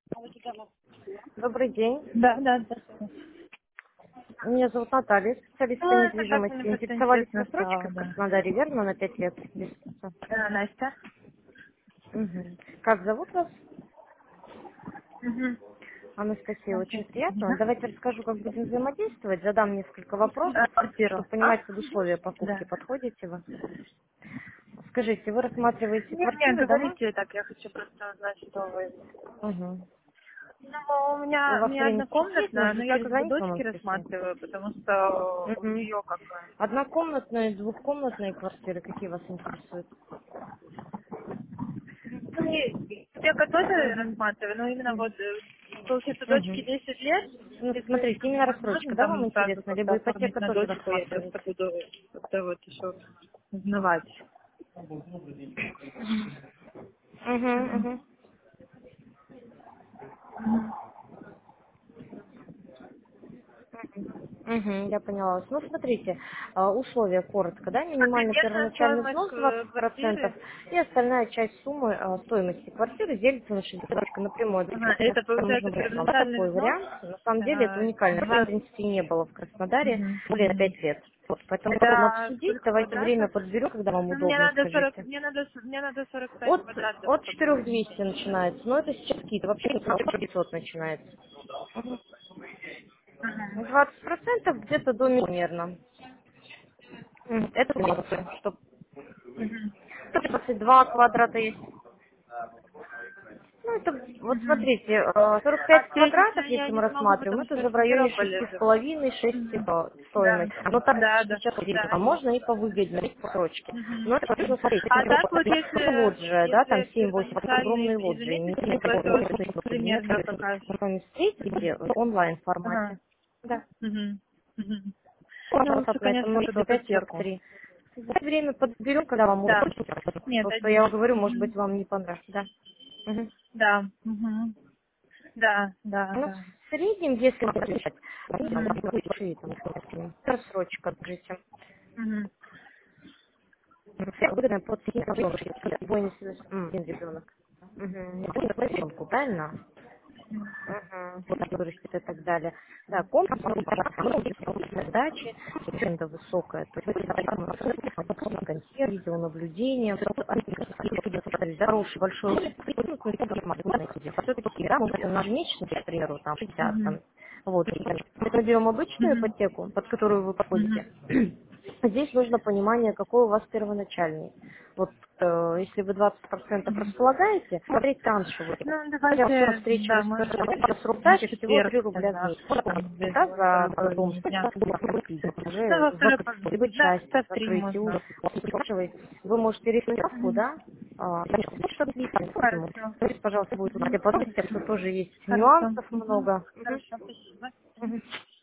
Добрый день. Да, да, да. Меня зовут Наталья, специалист по Ну, это так, мне недвижимости. просто Интересовались интересно рассрочкой стало, в да. Краснодаре, верно, на 5 лет? Без списка? Настя? Мгм. Как зовут вас? Угу. Анастасия, очень Настя. приятно. Давайте расскажу, как будем взаимодействовать. Задам несколько вопросов, Квартиру. чтобы понимать под условия Да. покупки. Подходите вы? Скажите, вы рассматриваете Нет, нет, квартиры, дома? говорите так, я хочу просто узнать, что вы. Угу. Ну, У у вас меня время сейчас есть? однокомнатная, Может но быть, я как бы перезвонить вам, дочки Анастасия? рассматриваю, потому что у Угу. нее как бы... Однокомнатные, двухкомнатные квартиры, какие вас интересуют? Ну, я тоже Угу. рассматриваю, но именно вот, получается, дочке Угу. 10 лет, Ну, если смотрите, как бы именно рассрочка, возможно, да, вам там сразу интересно? как-то Либо оформить ипотека на тоже дочку, я просто рассматриваете? буду как-то вот еще узнавать. Угу, угу. Угу, я поняла вас. Ну, смотрите, условия коротко, да, А минимальный примерная первоначальный стоимость взнос 20%, квартиры? и остальная часть суммы стоимости квартиры делится на 60 напрямую. Ага, это Нужно получается брать вам первоначальный такой взнос вариант. На самом деле это уникально. Такого, в 20. принципе, не было в Краснодаре более 5 лет. Вот, поэтому можно Это обсудить. сколько Давайте время квадратов? подберу, когда вам Ну, мне удобно, надо 40, скажите. мне надо 45 От, квадратов, от чтобы... 4200 начинается, но это сейчас какие-то, вообще от 500 начинается. Мгм. Ага. 20% где-то до примерно. Это минусы, что Мгм. 122 квадрата есть. Ну, это, вот Мгм. смотрите, А 45 встретиться квадратов, я если не мы смогу, рассматриваем, потому это что за я в в районе Симферополе шести с живу. половиной 6 Мгм. Да, стоимость. Но так да, да, сейчас да. а можно и повыгоднее по срочке. Мгм. Но это нужно смотреть. А так вот, если, Лоджия, да, там если 7-8, первоначальный огромные из лоджии. месяца, то это вот примерно какая... Мы с вами встретились в онлайн Ага. формате. Да. Мгм. Мгм. Ну, лучше, WhatsApp, это конечно, под ипотеку. 0543. За время подберем, когда вам Да. удобно. Нет, То, что я один. говорю, может быть, Мгм. вам не понравится. Да. Мгм. Да. Мгм. Да, да, Ну, да. в среднем, если мы решать, Мгм. рассрочка, скажите, Мгм. выгодная под один ребенок. Ребенку, правильно? Вот так вырастет и так далее. Да, комплекс, задачи, аренда высокая, то есть консьерж, видеонаблюдение, хороший большой офис, все-таки, да, на месячный, к примеру, там 60, Мгм. там, вот, мы берем обычную Мгм. ипотеку, под которую вы подходите. Мгм. Здесь нужно понимание, какой у вас первоначальный. Вот если вы 20% Мгм. располагаете, смотреть транши. Ну, Я все на давайте, встречу да, расскажу. может быть, Срок на сдачи всего четверг 3 рубля в тогда, месяц. там, Да, ближе за второй дом, половине дня. Ну, уже во второй закрыть, половине, либо да, часть часа в 3 закрытие можно. Вы можете решить ставку, Мгм. да? Чтобы не по-моему. Хорошо. Скажите, пожалуйста, будет у нас Мгм. подробности, что тоже есть Хорошо. нюансов Мгм. много. Хорошо, спасибо. Мгм.